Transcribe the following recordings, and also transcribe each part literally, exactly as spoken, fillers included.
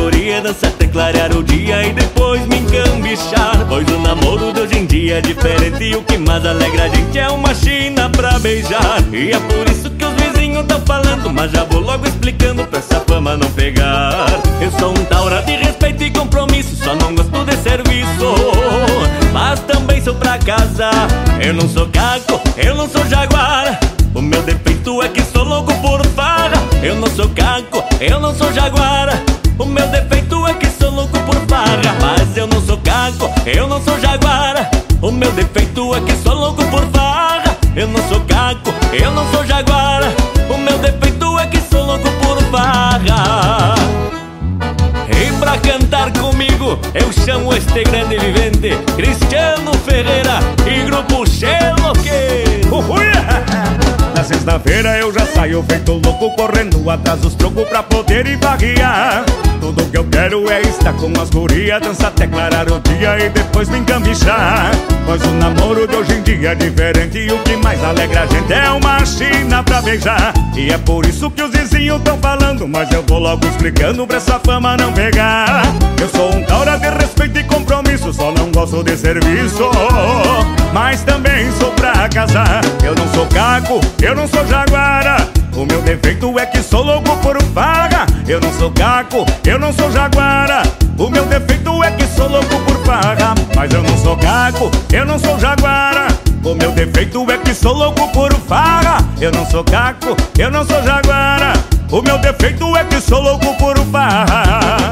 gurias, dançar até clarear o dia e depois me encambichar. Pois o namoro de hoje em dia é diferente e o que mais alegra a gente é uma china pra beijar. E é por isso que os vizinhos tão falando, mas já vou logo explicando pra essa fama não pegar. Eu sou um taura de respeito e compromisso, só não gosto de serviço, mas também sou pra casar. Eu não sou caco, eu não sou jaguar, o meu defeito é que sou louco por farra. Eu não sou caco, eu não sou jaguar, o meu defeito é que sou louco por farra. Mas eu não sou caco, eu não sou jaguar, o meu defeito é que sou louco por farra. Eu não sou caco, eu não sou jaguar, o meu defeito é que sou louco por farra. E pra cantar comigo eu chamo este grande vivente, Cristiano Ferreira e Grupo Xeloque. Uhul! Na sexta-feira eu já saio feito louco, correndo atrás dos trocos pra poder embarrear. Tudo que eu quero é estar com as gurias, dançar até clarar o dia e depois me encambichar. Pois o namoro de hoje em dia é diferente e o que mais alegra a gente é uma china pra beijar. E é por isso que os vizinhos tão falando, mas eu vou logo explicando pra essa fama não pegar. Eu sou um taura de respeito e compromisso, só não gosto de serviço, mas também sou pra casar. Eu não sou caco, eu não sou jaguara, o meu defeito é que sou louco por farra. Eu não sou caco, eu não sou jaguara, o meu defeito é que sou louco por farra. Mas eu não sou caco, eu não sou jaguara, o meu defeito é que sou louco por farra. Eu não sou caco, eu não sou jaguara, o meu defeito é que sou louco por farra.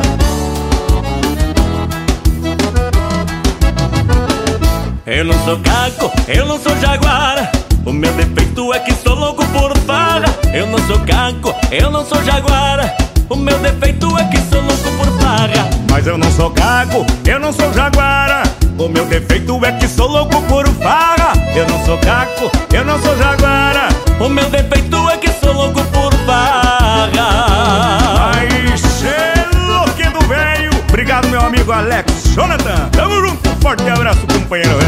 Eu não sou caco, eu não sou jaguar, o meu defeito é que sou louco por farra. Eu não sou caco, eu não sou jaguar, o meu defeito é que sou louco por farra. Mas eu não sou caco, eu não sou jaguara, o meu defeito é que sou louco por farra. Eu não sou caco, eu não sou jaguara, o meu defeito é que sou louco por farra. Aí, Xeloque do velho. Obrigado, meu amigo Alex Jonathan. Tamo junto, forte abraço, companheiro.